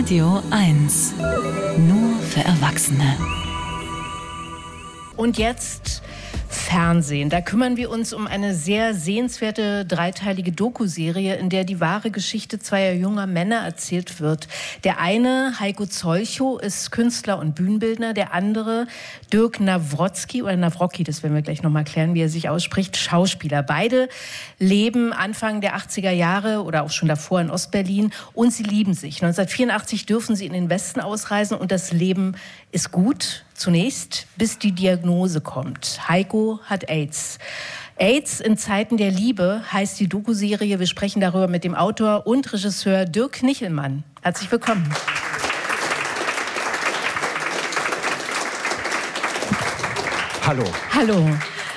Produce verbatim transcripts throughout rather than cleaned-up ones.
Radio eins. Nur für Erwachsene. Und jetzt Fernsehen. Da kümmern wir uns um eine sehr sehenswerte dreiteilige Doku-Serie, in der die wahre Geschichte zweier junger Männer erzählt wird. Der eine, Heiko Zolchow, ist Künstler und Bühnenbildner. Der andere, Dirk Nawrotzki oder Nawrocki, das werden wir gleich noch mal klären, wie er sich ausspricht, Schauspieler. Beide leben Anfang der achtziger Jahre oder auch schon davor in Ostberlin und sie lieben sich. neunzehnhundertvierundachtzig dürfen sie in den Westen ausreisen und das Leben ist gut. Zunächst, bis die Diagnose kommt. Heiko hat AIDS. AIDS in Zeiten der Liebe heißt die Doku-Serie. Wir sprechen darüber mit dem Autor und Regisseur Dirk Nichelmann. Herzlich willkommen. Hallo. Hallo.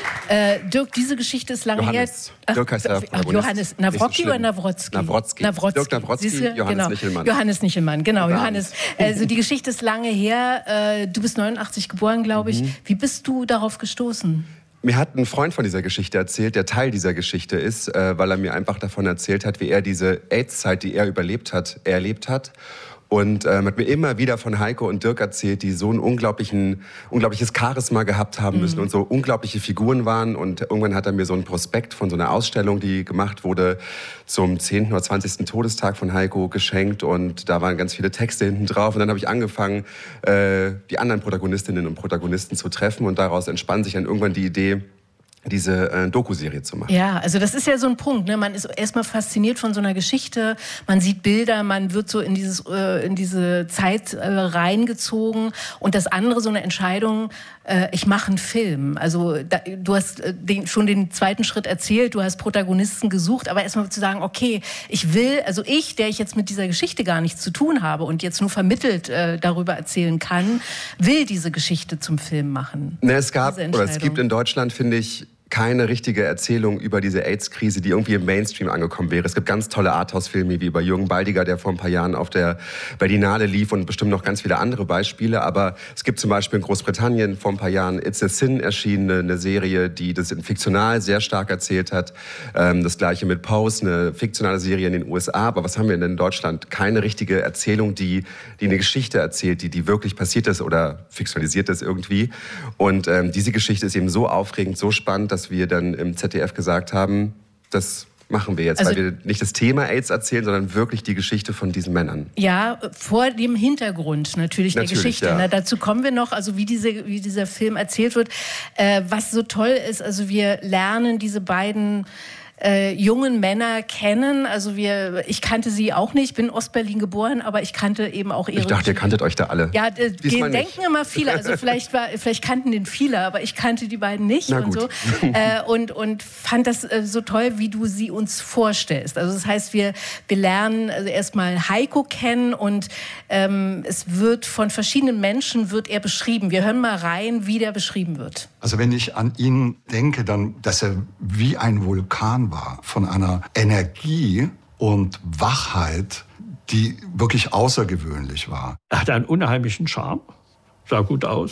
Äh, Dirk, diese Geschichte ist lange Johannes. her. Dirk heißt der Ach, Johannes Nawrocki so oder Nawrotzki? Nawrotzki. Nawrotzki. Dirk Nawrotzki, Siehste? Johannes Genau. Nichelmann. Johannes Nichelmann, genau. Johannes. Also die Geschichte ist lange her. Äh, du bist neunundachtzig geboren, glaube ich. Mhm. Wie bist du darauf gestoßen? Mir hat ein Freund von dieser Geschichte erzählt, der Teil dieser Geschichte ist, äh, weil er mir einfach davon erzählt hat, wie er diese AIDS-Zeit, die er überlebt hat, erlebt hat. Und ähm, hat mir immer wieder von Heiko und Dirk erzählt, die so ein unglaublichen, unglaubliches Charisma gehabt haben müssen mhm. und so unglaubliche Figuren waren. Und irgendwann hat er mir so einen Prospekt von so einer Ausstellung, die gemacht wurde, zum zehnten oder zwanzigsten Todestag von Heiko geschenkt. Und da waren ganz viele Texte hinten drauf. Und dann habe ich angefangen, äh, die anderen Protagonistinnen und Protagonisten zu treffen. Und daraus entspann sich dann irgendwann die Idee, diese äh, Doku-Serie zu machen. Ja, also das ist ja so ein Punkt, ne? Man ist erstmal fasziniert von so einer Geschichte, man sieht Bilder, man wird so in, dieses, äh, in diese Zeit äh, reingezogen und das andere, so eine Entscheidung, äh, ich mache einen Film. Also da, du hast äh, den, schon den zweiten Schritt erzählt, du hast Protagonisten gesucht, aber erstmal zu sagen, okay, ich will, also ich, der ich jetzt mit dieser Geschichte gar nichts zu tun habe und jetzt nur vermittelt äh, darüber erzählen kann, will diese Geschichte zum Film machen. Ne, es gab, oder es gibt in Deutschland, finde ich, keine richtige Erzählung über diese AIDS-Krise, die irgendwie im Mainstream angekommen wäre. Es gibt ganz tolle Arthouse-Filme wie über Jürgen Baldiger, der vor ein paar Jahren auf der Berlinale lief und bestimmt noch ganz viele andere Beispiele. Aber es gibt zum Beispiel in Großbritannien vor ein paar Jahren It's a Sin erschienen, eine Serie, die das fiktional sehr stark erzählt hat. Das gleiche mit Pose, eine fiktionale Serie in den U S A. Aber was haben wir denn in Deutschland? Keine richtige Erzählung, die, die eine Geschichte erzählt, die, die wirklich passiert ist oder fiktionalisiert ist irgendwie. Und ähm, diese Geschichte ist eben so aufregend, so spannend, dass wir dann im Z D F gesagt haben, das machen wir jetzt, also, weil wir nicht das Thema AIDS erzählen, sondern wirklich die Geschichte von diesen Männern. Ja, vor dem Hintergrund natürlich, natürlich der Geschichte. Ja. Na, dazu kommen wir noch, also wie, diese, wie dieser Film erzählt wird. Äh, was so toll ist, also wir lernen diese beiden Äh, jungen Männer kennen. Also wir, ich kannte sie auch nicht, bin in Ostberlin geboren, aber ich kannte eben auch ihre... Ich dachte, ihr kanntet euch da alle. Ja, äh, denken immer viele. Also vielleicht, war, vielleicht kannten den viele, aber ich kannte die beiden nicht. Na und gut. so. Äh, und, und fand das äh, so toll, wie du sie uns vorstellst. Also das heißt, wir, wir lernen also erstmal Heiko kennen und ähm, es wird von verschiedenen Menschen wird er beschrieben. Wir hören mal rein, wie der beschrieben wird. Also wenn ich an ihn denke, dann, dass er wie ein Vulkan war, von einer Energie und Wachheit, die wirklich außergewöhnlich war. Er hatte einen unheimlichen Charme, sah gut aus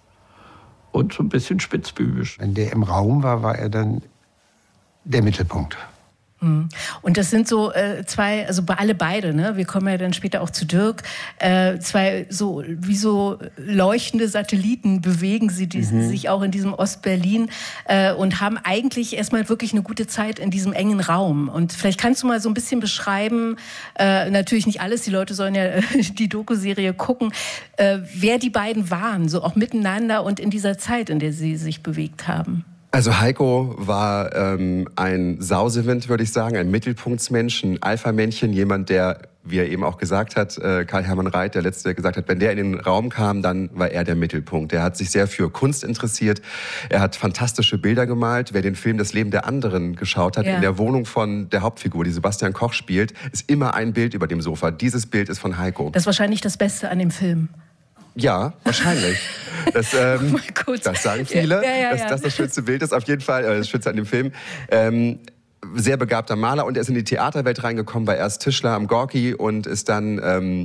und so ein bisschen spitzbübisch. Wenn der im Raum war, war er dann der Mittelpunkt. Und das sind so äh, zwei, also alle beide, ne? Wir kommen ja dann später auch zu Dirk, äh, zwei so wie so leuchtende Satelliten bewegen sie die, mhm. sich auch in diesem Ostberlin äh, und haben eigentlich erstmal wirklich eine gute Zeit in diesem engen Raum. Und vielleicht kannst du mal so ein bisschen beschreiben, äh, natürlich nicht alles, die Leute sollen ja äh, die Doku-Serie gucken, äh, wer die beiden waren, so auch miteinander und in dieser Zeit, in der sie sich bewegt haben. Also Heiko war ähm, ein Sausewind, würde ich sagen, ein Mittelpunktsmensch, ein Alpha-Männchen, jemand, der, wie er eben auch gesagt hat, äh, Karl-Hermann Reit, der Letzte, der gesagt hat, wenn der in den Raum kam, dann war er der Mittelpunkt. Er hat sich sehr für Kunst interessiert, er hat fantastische Bilder gemalt. Wer den Film Das Leben der anderen geschaut hat, ja. in der Wohnung von der Hauptfigur, die Sebastian Koch spielt, ist immer ein Bild über dem Sofa. Dieses Bild ist von Heiko. Das ist wahrscheinlich das Beste an dem Film. Ja, wahrscheinlich. Das, ähm, das sagen viele, ja, ja, ja, dass das das schönste Bild ist, auf jeden Fall, äh, das Schönste an dem Film. Ähm, sehr begabter Maler und er ist in die Theaterwelt reingekommen, war erst Tischler am Gorki und ist dann ähm,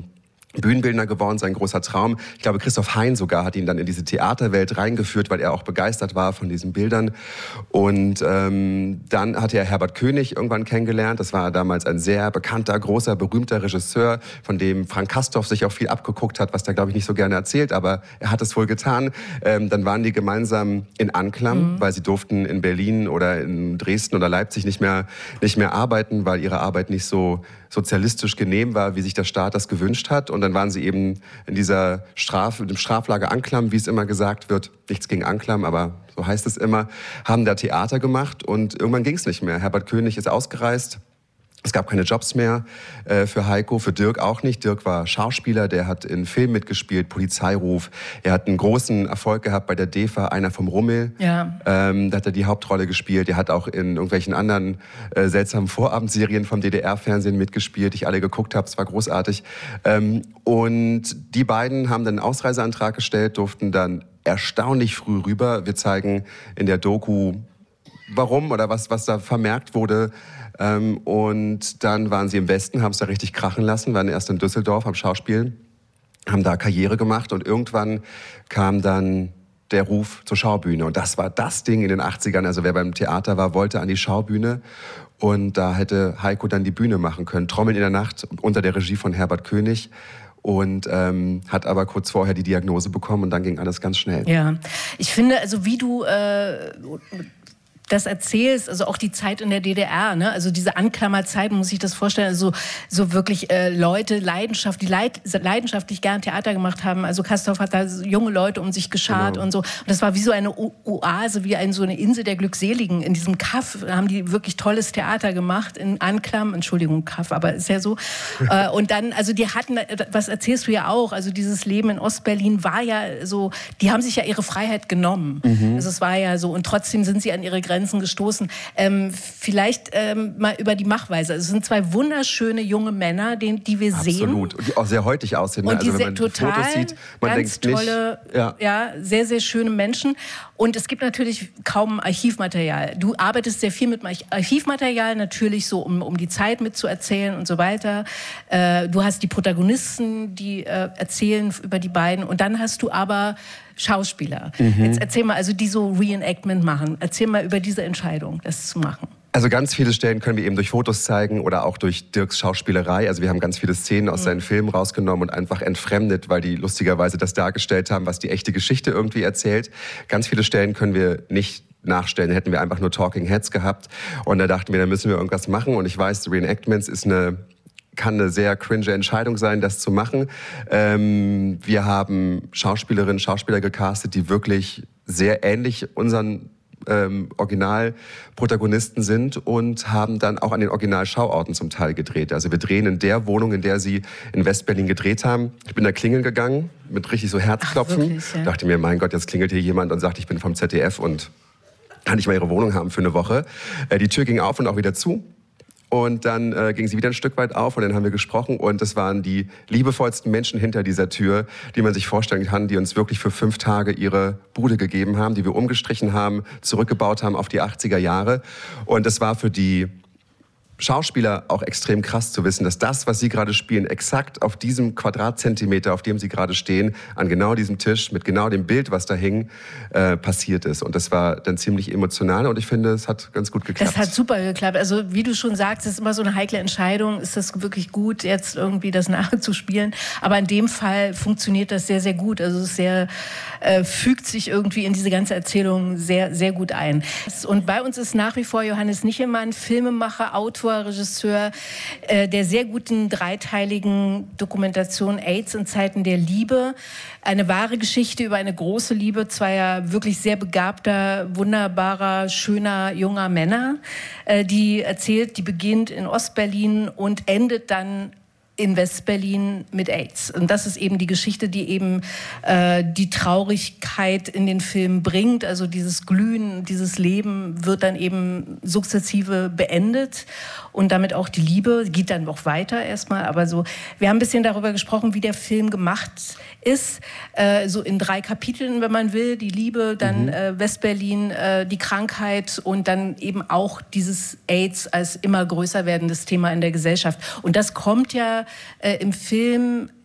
Bühnenbildner geworden, sein großer Traum. Ich glaube, Christoph Hein sogar hat ihn dann in diese Theaterwelt reingeführt, weil er auch begeistert war von diesen Bildern. Und ähm, dann hat er Herbert König irgendwann kennengelernt. Das war damals ein sehr bekannter, großer, berühmter Regisseur, von dem Frank Castorf sich auch viel abgeguckt hat, was der, glaube ich, nicht so gerne erzählt, aber er hat es wohl getan. Ähm, dann waren die gemeinsam in Anklam, mhm. weil sie durften in Berlin oder in Dresden oder Leipzig nicht mehr, nicht mehr arbeiten, weil ihre Arbeit nicht so sozialistisch genehm war, wie sich der Staat das gewünscht hat. Und dann waren sie eben in dieser Straf, in dem Straflager Anklam, wie es immer gesagt wird. Nichts gegen Anklam, aber so heißt es immer. Haben da Theater gemacht und irgendwann ging es nicht mehr. Herbert König ist ausgereist. Es gab keine Jobs mehr äh, für Heiko, für Dirk auch nicht. Dirk war Schauspieler, der hat in Filmen mitgespielt, Polizeiruf. Er hat einen großen Erfolg gehabt bei der D E F A, Einer vom Rummel. Ja. Ähm, da hat er die Hauptrolle gespielt. Er hat auch in irgendwelchen anderen äh, seltsamen Vorabendserien vom D D R-Fernsehen mitgespielt, die ich alle geguckt habe. Es war großartig. Ähm, und die beiden haben dann einen Ausreiseantrag gestellt, durften dann erstaunlich früh rüber. Wir zeigen in der Doku, warum oder was, was da vermerkt wurde. Ähm, und dann waren sie im Westen, haben es da richtig krachen lassen, waren erst in Düsseldorf am Schauspiel, haben da Karriere gemacht und irgendwann kam dann der Ruf zur Schaubühne. Und das war das Ding in den achtzigern. Also wer beim Theater war, wollte an die Schaubühne. Und da hätte Heiko dann die Bühne machen können. Trommeln in der Nacht unter der Regie von Herbert König. Und ähm, hat aber kurz vorher die Diagnose bekommen und dann ging alles ganz schnell. Ja, ich finde, also wie du äh, das erzählst, also auch die Zeit in der D D R, ne? Also diese Anklammerzeit, muss ich das vorstellen, also so wirklich äh, Leute, Leidenschaft, die leid, leidenschaftlich gern Theater gemacht haben. Also Castorf hat da so junge Leute um sich geschart genau. und so. Und das war wie so eine O- Oase, wie ein, so eine Insel der Glückseligen. In diesem Kaff haben die wirklich tolles Theater gemacht, in Anklam, Entschuldigung, Kaff, aber ist ja so. äh, und dann, also die hatten, was erzählst du ja auch, also dieses Leben in Ostberlin war ja so, die haben sich ja ihre Freiheit genommen. Mhm. Also es war ja so, und trotzdem sind sie an ihre Grenzen gestoßen. Ähm, vielleicht ähm, mal über die Machweise. Also es sind zwei wunderschöne junge Männer, die, die wir Absolut. sehen. Absolut. Und die auch sehr heutig aussehen. Und also die wenn man total Fotos sieht, man ganz denkt tolle, nicht, ja. ja, sehr, sehr schöne Menschen. Und es gibt natürlich kaum Archivmaterial. Du arbeitest sehr viel mit Archivmaterial, natürlich so, um, um die Zeit mitzuerzählen und so weiter. Äh, du hast die Protagonisten, die äh, erzählen über die beiden. Und dann hast du aber Schauspieler. Mhm. Jetzt erzähl mal, also die so Reenactment machen. Erzähl mal über diese Entscheidung, das zu machen. Also ganz viele Stellen können wir eben durch Fotos zeigen oder auch durch Dirks Schauspielerei. Also wir haben ganz viele Szenen aus mhm. seinen Filmen rausgenommen und einfach entfremdet, weil die lustigerweise das dargestellt haben, was die echte Geschichte irgendwie erzählt. Ganz viele Stellen können wir nicht nachstellen, hätten wir einfach nur Talking Heads gehabt. Und da dachten wir, da müssen wir irgendwas machen. Und ich weiß, Reenactments ist eine... kann eine sehr cringe Entscheidung sein, das zu machen. Ähm, wir haben Schauspielerinnen, Schauspieler gecastet, die wirklich sehr ähnlich unseren ähm, Originalprotagonisten sind und haben dann auch an den Originalschauorten zum Teil gedreht. Also wir drehen in der Wohnung, in der sie in Westberlin gedreht haben. Ich bin da klingeln gegangen, mit richtig so Herzklopfen. Ach, wirklich, ja? Dachte mir, mein Gott, jetzt klingelt hier jemand und sagt, ich bin vom Z D F und kann ich mal ihre Wohnung haben für eine Woche. Äh, die Tür ging auf und auch wieder zu. Und dann äh, ging sie wieder ein Stück weit auf und dann haben wir gesprochen und es waren die liebevollsten Menschen hinter dieser Tür, die man sich vorstellen kann, die uns wirklich für fünf Tage ihre Bude gegeben haben, die wir umgestrichen haben, zurückgebaut haben auf die achtziger Jahre. Und es war für die Schauspieler auch extrem krass zu wissen, dass das, was sie gerade spielen, exakt auf diesem Quadratzentimeter, auf dem sie gerade stehen, an genau diesem Tisch, mit genau dem Bild, was da hing, äh, passiert ist. Und das war dann ziemlich emotional und ich finde, es hat ganz gut geklappt. Das hat super geklappt. Also wie du schon sagst, es ist immer so eine heikle Entscheidung. Ist das wirklich gut, jetzt irgendwie das nachzuspielen? Aber in dem Fall funktioniert das sehr, sehr gut. Also es ist sehr, äh, fügt sich irgendwie in diese ganze Erzählung sehr, sehr gut ein. Und bei uns ist nach wie vor Johannes Nichelmann, Filmemacher, Autor, Regisseur äh, der sehr guten dreiteiligen Dokumentation AIDS in Zeiten der Liebe. Eine wahre Geschichte über eine große Liebe zweier wirklich sehr begabter, wunderbarer, schöner, junger Männer, äh, die erzählt, die beginnt in Ostberlin und endet dann in Westberlin mit AIDS. Und das ist eben die Geschichte, die eben äh, die Traurigkeit in den Film bringt. Also dieses Glühen, dieses Leben wird dann eben sukzessive beendet und damit auch die Liebe geht dann noch weiter erstmal. Aber so, wir haben ein bisschen darüber gesprochen, wie der Film gemacht ist. Äh, so in drei Kapiteln, wenn man will. Die Liebe, dann mhm. äh, Westberlin, äh, die Krankheit und dann eben auch dieses AIDS als immer größer werdendes Thema in der Gesellschaft. Und das kommt ja äh, im Film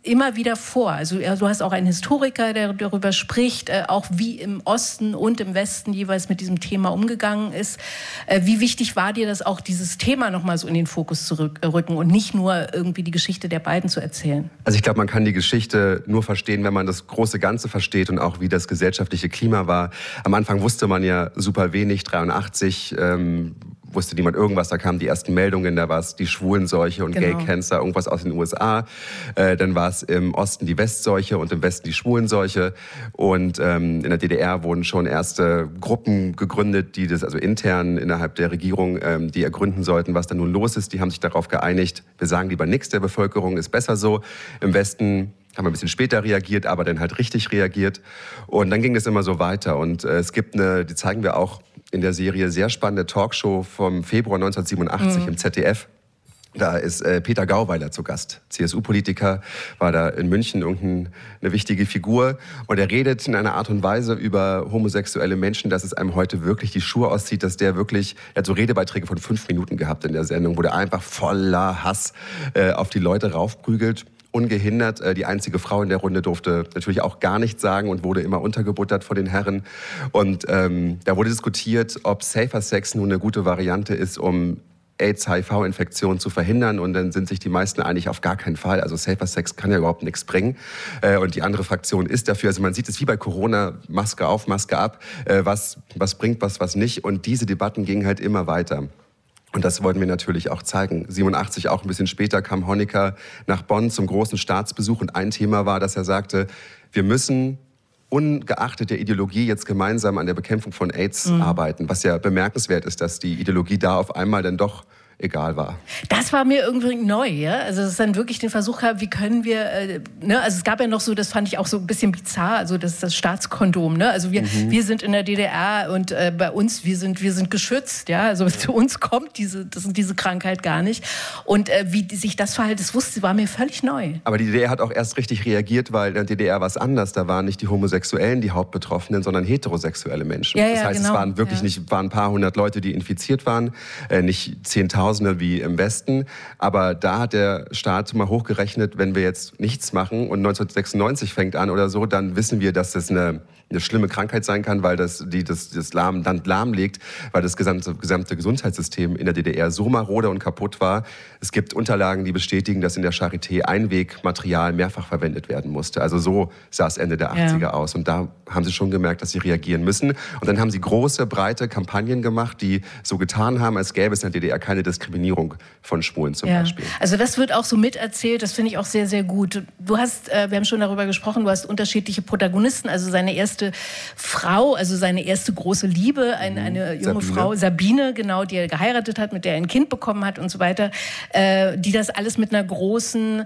immer wieder vor. Also ja, du hast auch einen Historiker, der darüber spricht, äh, auch wie im Osten und im Westen jeweils mit diesem Thema umgegangen ist. Äh, wie wichtig war dir das auch, dieses Thema nochmal so in den Fokus zu rücken und nicht nur irgendwie die Geschichte der beiden zu erzählen? Also ich glaube, man kann die Geschichte nur verstehen, wenn man das große Ganze versteht und auch wie das gesellschaftliche Klima war. Am Anfang wusste man ja super wenig, dreiundachtzig ähm, wusste niemand irgendwas, da kamen die ersten Meldungen, da war es die Schwulenseuche und genau. Gay Cancer, irgendwas aus den U S A. Äh, dann war es im Osten die Westseuche und im Westen die Schwulenseuche. Und ähm, in der D D R wurden schon erste Gruppen gegründet, die das, also intern innerhalb der Regierung, ähm, die ergründen sollten, was da nun los ist. Die haben sich darauf geeinigt, wir sagen lieber nichts der Bevölkerung, ist besser so. Im Westen haben wir ein bisschen später reagiert, aber dann halt richtig reagiert. Und dann ging das immer so weiter. Und äh, es gibt eine, die zeigen wir auch in der Serie, sehr spannende Talkshow vom Februar neunzehnhundertsiebenundachtzig mhm. im Z D F. Da ist äh, Peter Gauweiler zu Gast, C S U-Politiker, war da in München irgendeine wichtige Figur. Und er redet in einer Art und Weise über homosexuelle Menschen, dass es einem heute wirklich die Schuhe auszieht, dass der wirklich, er hat so Redebeiträge von fünf Minuten gehabt in der Sendung, wo der einfach voller Hass äh, auf die Leute raufprügelt. Ungehindert. Die einzige Frau in der Runde durfte natürlich auch gar nichts sagen und wurde immer untergebuttert von den Herren. Und ähm, da wurde diskutiert, ob Safer Sex nun eine gute Variante ist, um AIDS-H I V-Infektionen zu verhindern. Und dann sind sich die meisten einig, auf gar keinen Fall. Also Safer Sex kann ja überhaupt nichts bringen. Äh, und die andere Fraktion ist dafür. Also man sieht es wie bei Corona, Maske auf, Maske ab. Äh, was, was bringt was, was nicht. Und diese Debatten gingen halt immer weiter. Und das wollten wir natürlich auch zeigen. siebenundachtzig, auch ein bisschen später, kam Honecker nach Bonn zum großen Staatsbesuch. Und ein Thema war, dass er sagte, wir müssen ungeachtet der Ideologie jetzt gemeinsam an der Bekämpfung von AIDS mhm. arbeiten. Was ja bemerkenswert ist, dass die Ideologie da auf einmal dann doch egal war. Das war mir irgendwie neu, ja. Also dass es dann wirklich den Versuch gab, wie können wir, äh, ne, also es gab ja noch so, das fand ich auch so ein bisschen bizarr, also das ist das Staatskondom, ne? Also wir, mhm. wir sind in der D D R und äh, bei uns, wir sind, wir sind geschützt, ja. Also zu uns kommt diese, das, diese Krankheit gar nicht. Und äh, wie sich das verhält, das wusste, war mir völlig neu. Aber die D D R hat auch erst richtig reagiert, weil in der D D R war es anders. Da waren nicht die Homosexuellen die Hauptbetroffenen, sondern heterosexuelle Menschen. Ja, das ja, heißt, genau. es waren wirklich ja. nicht, waren ein paar hundert Leute, die infiziert waren, äh, nicht Zehntausende wie im Westen. Aber da hat der Staat mal hochgerechnet, wenn wir jetzt nichts machen und neunzehnhundertsechsundneunzig fängt an oder so, dann wissen wir, dass das eine, eine schlimme Krankheit sein kann, weil das die, das, das Lahm, dann lahmlegt, weil das gesamte, gesamte Gesundheitssystem in der D D R so marode und kaputt war. Es gibt Unterlagen, die bestätigen, dass in der Charité Einwegmaterial mehrfach verwendet werden musste. Also so sah es Ende der achtziger ja. aus. Und da haben sie schon gemerkt, dass sie reagieren müssen. Und dann haben sie große, breite Kampagnen gemacht, die so getan haben, als gäbe es in der D D R keine Diskriminierung von Schwulen zum ja. Beispiel. Also das wird auch so miterzählt, das finde ich auch sehr, sehr gut. Du hast, äh, wir haben schon darüber gesprochen, du hast unterschiedliche Protagonisten, also seine erste Frau, also seine erste große Liebe, ein, eine junge Sabine. Frau, Sabine, genau, die er geheiratet hat, mit der er ein Kind bekommen hat und so weiter, äh, die das alles mit einer großen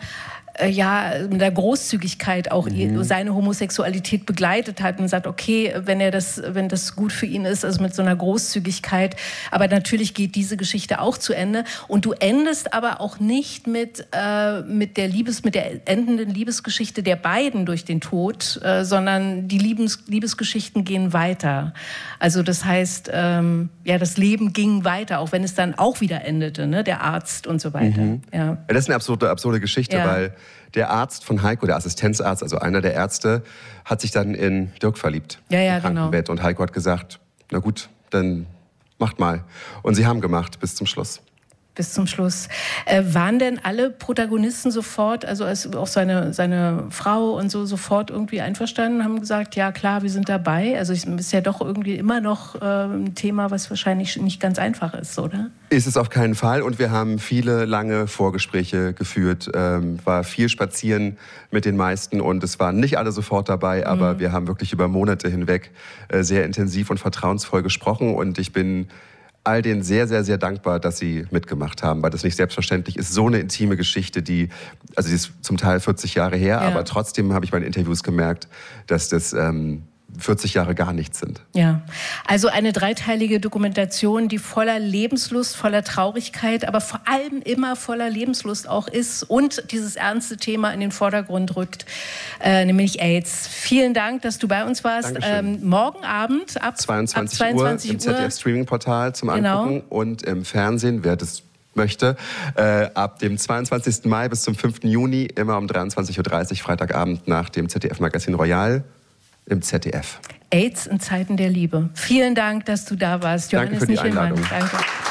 ja, mit der Großzügigkeit auch mhm. seine Homosexualität begleitet hat und sagt, okay, wenn er das, wenn das gut für ihn ist, also mit so einer Großzügigkeit. Aber natürlich geht diese Geschichte auch zu Ende. Und du endest aber auch nicht mit, äh, mit der Liebes, mit der endenden Liebesgeschichte der beiden durch den Tod, äh, sondern die Liebes, Liebesgeschichten gehen weiter. Also das heißt, ähm, ja, das Leben ging weiter, auch wenn es dann auch wieder endete, ne? Der Arzt und so weiter. Mhm. Ja. Ja, das ist eine absurde, absurde Geschichte, ja. weil der Arzt von Heiko, der Assistenzarzt, also einer der Ärzte, hat sich dann in Dirk verliebt. Ja, ja, im Krankenbett. genau. Und Heiko hat gesagt, na gut, dann macht mal. Und sie haben gemacht bis zum Schluss. Bis zum Schluss. Äh, waren denn alle Protagonisten sofort, also als auch seine, seine Frau und so, sofort irgendwie einverstanden, haben gesagt, ja klar, wir sind dabei? Also es ist ja doch irgendwie immer noch äh, ein Thema, was wahrscheinlich nicht ganz einfach ist, oder? Ist es auf keinen Fall. Und wir haben viele lange Vorgespräche geführt, ähm, war viel spazieren mit den meisten und es waren nicht alle sofort dabei, aber mhm. wir haben wirklich über Monate hinweg äh, sehr intensiv und vertrauensvoll gesprochen und ich bin all denen sehr, sehr, sehr dankbar, dass sie mitgemacht haben, weil das nicht selbstverständlich ist. So eine intime Geschichte, die, also die ist zum Teil vierzig Jahre her, ja. aber trotzdem habe ich bei den Interviews gemerkt, dass das ähm, vierzig Jahre gar nichts sind. Ja, also eine dreiteilige Dokumentation, die voller Lebenslust, voller Traurigkeit, aber vor allem immer voller Lebenslust auch ist und dieses ernste Thema in den Vordergrund rückt, äh, nämlich AIDS. Vielen Dank, dass du bei uns warst. Ähm, morgen Abend ab zweiundzwanzig, ab zweiundzwanzig Uhr im Z D F-Streaming-Portal zum genau. Angucken und im Fernsehen, wer das möchte. Äh, ab dem zweiundzwanzigsten Mai bis zum fünften Juni, immer um dreiundzwanzig Uhr dreißig, Freitagabend nach dem Z D F-Magazin Royal im Z D F. AIDS in Zeiten der Liebe. Vielen Dank, dass du da warst, Johannes Danke für die Nichelmann. Einladung. Danke.